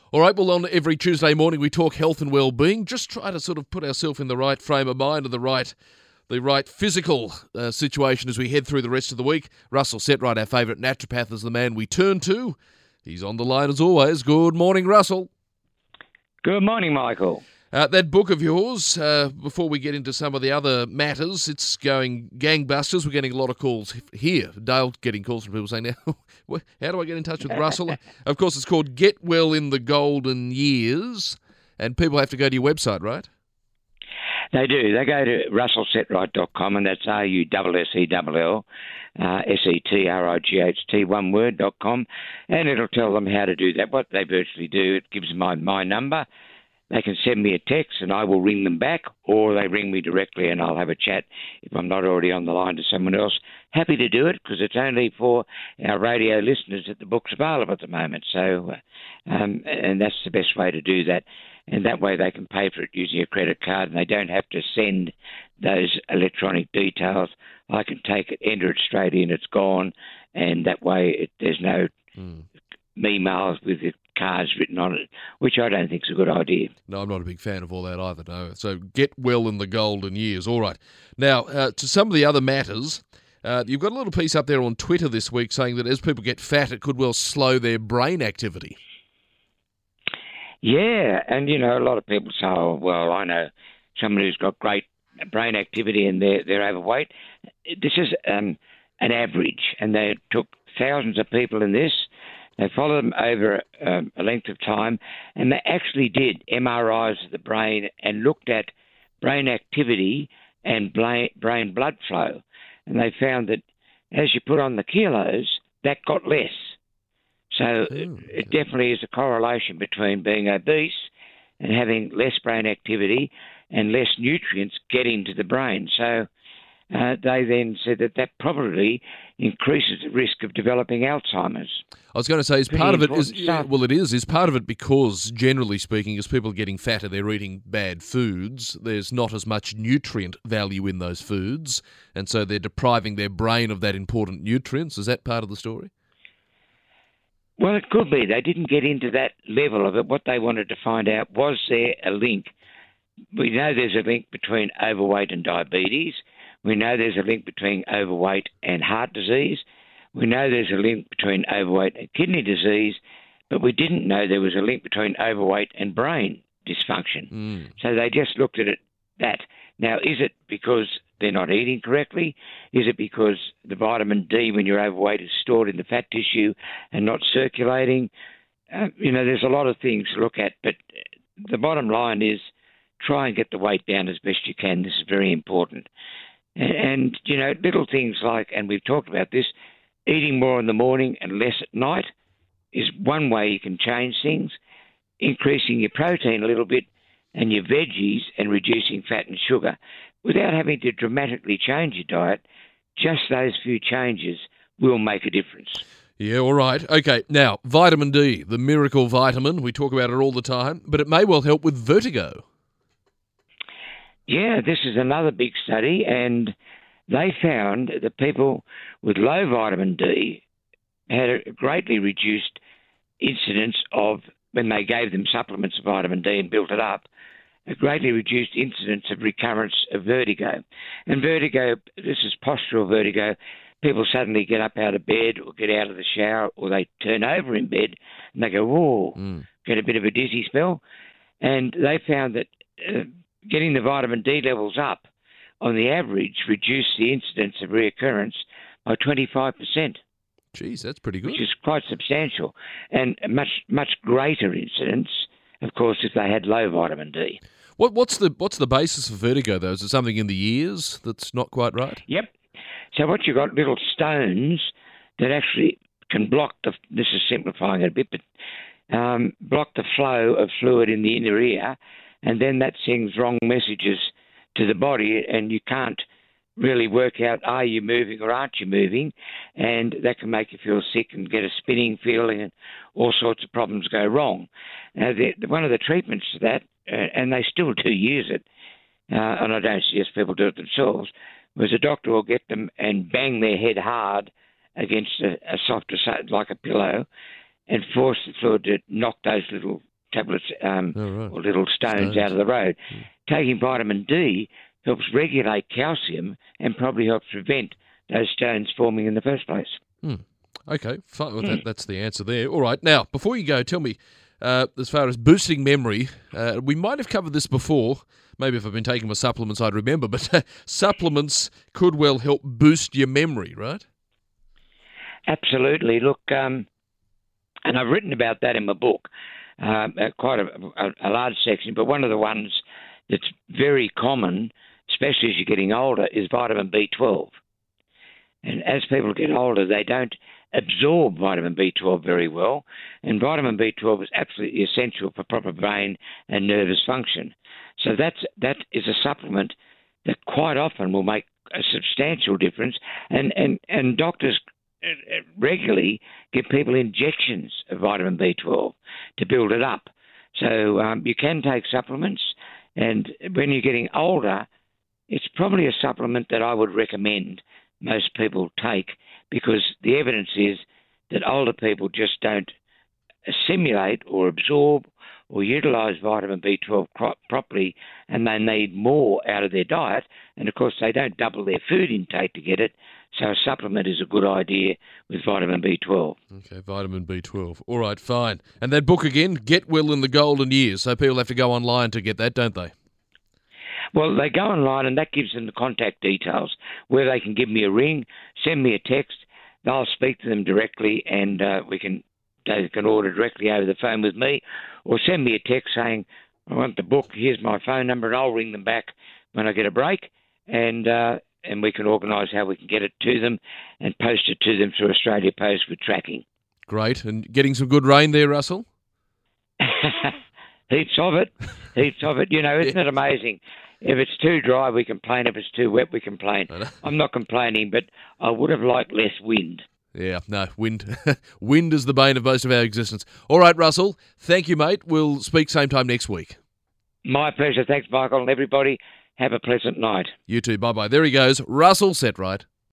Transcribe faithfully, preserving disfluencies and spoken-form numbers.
All right, well, on every Tuesday morning we talk health and well-being. Just try to sort of put ourselves in the right frame of mind and the right the right physical uh, situation as we head through the rest of the week. Russell Setright, our favourite naturopath, is the man we turn to. He's on the line as always. Good morning, Russell. Good morning, Michael. Uh, that book of yours, uh, before we get into some of the other matters, it's going gangbusters. We're getting a lot of calls here. Dale getting calls from people saying, now, how do I get in touch with Russell? Of course, it's called Get Well in the Golden Years, and people have to go to your website, right? They do. They go to russell setright dot com, and that's R U S S E L L, uh, S E T R I G H T, one word, dot com, and it'll tell them how to do that. What they virtually do, it gives them my, my number. They can send me a text and I will ring them back, or they ring me directly and I'll have a chat if I'm not already on the line to someone else. Happy to do it because it's only for our radio listeners that the book's available at the moment. So, um, and that's the best way to do that. And that way they can pay for it using a credit card and they don't have to send those electronic details. I can take it, enter it straight in, it's gone, and that way it, there's no mm. emails with the cards written on it, which I don't think is a good idea. No, I'm not a big fan of all that either, no. So get well in the golden years. All right. Now, uh, to some of the other matters, uh, you've got a little piece up there on Twitter this week saying that as people get fat, it could well slow their brain activity. Yeah, and, you know, a lot of people say, oh, well, I know someone who's got great brain activity and they're, they're overweight. This is um, an average, and they took thousands of people in this. They followed them over um, a length of time, and they actually did M R Is of the brain and looked at brain activity and brain blood flow. And they found that as you put on the kilos, that got less. So Ooh, it, it definitely is a correlation between being obese and having less brain activity and less nutrients getting to the brain. So uh, they then said that that probably increases the risk of developing Alzheimer's. I was going to say, is part of it is yeah, well, it is is part of it because generally speaking, as people are getting fatter, they're eating bad foods. There's not as much nutrient value in those foods, and so they're depriving their brain of that important nutrients. Is that part of the story? Well, it could be. They didn't get into that level of it. What they wanted to find out, was there a link? We know there's a link between overweight and diabetes. We know there's a link between overweight and heart disease. We know there's a link between overweight and kidney disease, but we didn't know there was a link between overweight and brain dysfunction. Mm. So they just looked at it that. Now, is it because they're not eating correctly? Is it because the vitamin D, when you're overweight, is stored in the fat tissue and not circulating? Uh, you know, there's a lot of things to look at, but the bottom line is try and get the weight down as best you can. This is very important. And, and you know, little things like, and we've talked about this, eating more in the morning and less at night is one way you can change things. Increasing your protein a little bit and your veggies and reducing fat and sugar without having to dramatically change your diet, just those few changes will make a difference. Yeah, all right. Okay, now, vitamin D, the miracle vitamin. We talk about it all the time, but it may well help with vertigo. Yeah, this is another big study, and they found that people with low vitamin D had a greatly reduced incidence of, when they gave them supplements of vitamin D and built it up, a greatly reduced incidence of recurrence of vertigo. And vertigo, this is postural vertigo. People suddenly get up out of bed or get out of the shower, or they turn over in bed and they go, whoa, mm. get a bit of a dizzy spell. And they found that uh, getting the vitamin D levels up on the average reduced the incidence of reoccurrence by twenty-five percent. Geez, that's pretty good. Which is quite substantial. And a much, much greater incidence, of course, if they had low vitamin D. What, what's the what's the basis for vertigo, though? Is it something in the ears that's not quite right? Yep. So what you've got, little stones that actually can block the, this is simplifying it a bit, but um, block the flow of fluid in the inner ear, and then that sends wrong messages to the body, and you can't really work out, are you moving or aren't you moving, and that can make you feel sick and get a spinning feeling, and all sorts of problems go wrong. Now, the, one of the treatments to that, uh, and they still do use it, uh, and I don't suggest people do it themselves, was a doctor will get them and bang their head hard against a, a softer, like a pillow, and force the fluid to knock those little tablets um, Oh, right. or little stones, Stones. out of the road. Mm. Taking vitamin D helps regulate calcium and probably helps prevent those stones forming in the first place. Hmm. Okay, fine. Well, that, that's the answer there. All right. Now, before you go, tell me, uh, as far as boosting memory, uh, we might have covered this before. Maybe if I've been taking my supplements, I'd remember. But uh, supplements could well help boost your memory, right? Absolutely. Look, um, and I've written about that in my book, uh, quite a, a, a large section, but one of the ones that's very common, especially as you're getting older, is vitamin B twelve. And as people get older, they don't absorb vitamin B twelve very well, and vitamin B twelve is absolutely essential for proper brain and nervous function. So that's, that is a supplement that quite often will make a substantial difference, and, and, and doctors regularly give people injections of vitamin B twelve to build it up. So um, you can take supplements, and when you're getting older, it's probably a supplement that I would recommend most people take, because the evidence is that older people just don't assimilate or absorb or utilise vitamin B twelve cro- properly, and they need more out of their diet. And of course, they don't double their food intake to get it. So a supplement is a good idea with vitamin B twelve. Okay, vitamin B twelve. All right, fine. And that book again, Get Well in the Golden Years. So people have to go online to get that, don't they? Well, they go online, and that gives them the contact details where they can give me a ring, send me a text. They'll speak to them directly, and uh, we can they can order directly over the phone with me, or send me a text saying, I want the book, here's my phone number, and I'll ring them back when I get a break, and uh, and we can organise how we can get it to them and post it to them through Australia Post with tracking. Great. And getting some good rain there, Russell? Heaps of it. Heaps of it. You know, isn't it amazing? If it's too dry, we complain. If it's too wet, we complain. I'm not complaining, but I would have liked less wind. Yeah, no, wind. Wind is the bane of most of our existence. All right, Russell, thank you, mate. We'll speak same time next week. My pleasure. Thanks, Michael, and everybody. Have a pleasant night. You too. Bye-bye. There he goes, Russell Setright.